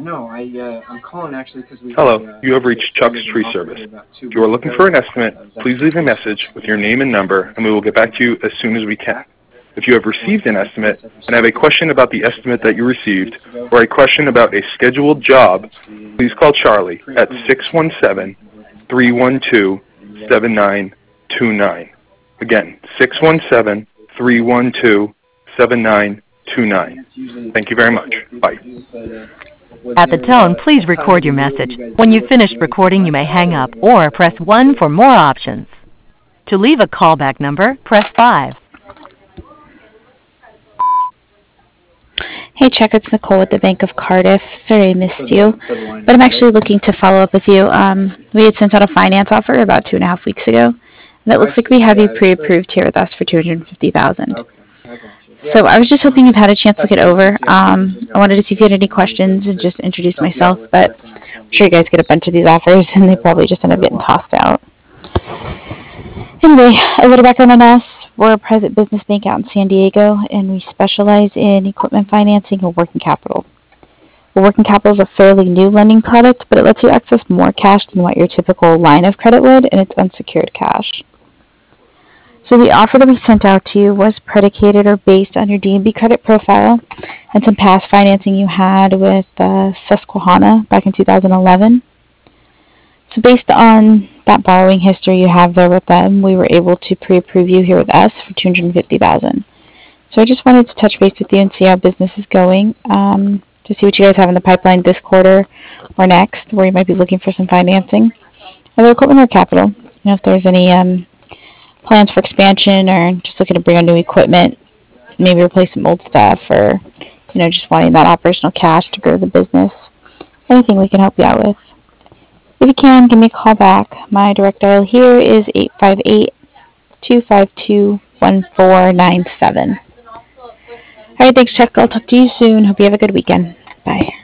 Hello, you have reached Chuck's Tree Service. If you are looking for an estimate, please leave a message with your name and number, and we will get back to you as soon as we can. If you have received an estimate and have a question about the estimate that you received, or a question about a scheduled job, please call Charlie at 617-312-7929. Again, 617-312-7929. Thank you very much. Bye. At the tone, please record your message. When you've finished recording, you may hang up or press 1 for more options. To leave a callback number, press 5. Hey Chuck, it's Nicole with the Bank of Cardiff. Sorry I missed you, but I'm actually looking to follow up with you. We had sent out a finance offer about 2.5 weeks ago, and it looks like we have you pre-approved here with us for $250,000. So I was just hoping you've had a chance to look it over. I wanted to see if you had any questions and just introduce myself, but I'm sure you guys get a bunch of these offers, and they probably just end up getting tossed out. Anyway, a little background on us. We're a private business bank out in San Diego, and we specialize in equipment financing and working capital. Well, working capital is a fairly new lending product, but it lets you access more cash than what your typical line of credit would, and it's unsecured cash. So the offer that we sent out to you was predicated or based on your D&B credit profile and some past financing you had with Susquehanna back in 2011. So based on that borrowing history you have there with them, we were able to pre-approve you here with us for $250,000. So I just wanted to touch base with you and see how business is going, to see what you guys have in the pipeline this quarter or next, where you might be looking for some financing, either equipment or capital. If there's any plans for expansion or just looking to bring on new equipment, maybe replace some old stuff, or just wanting that operational cash to grow the business. Anything we can help you out with. If you can, give me a call back. My direct dial here is 858-252-1497. Alright, thanks Chuck. I'll talk to you soon. Hope you have a good weekend. Bye.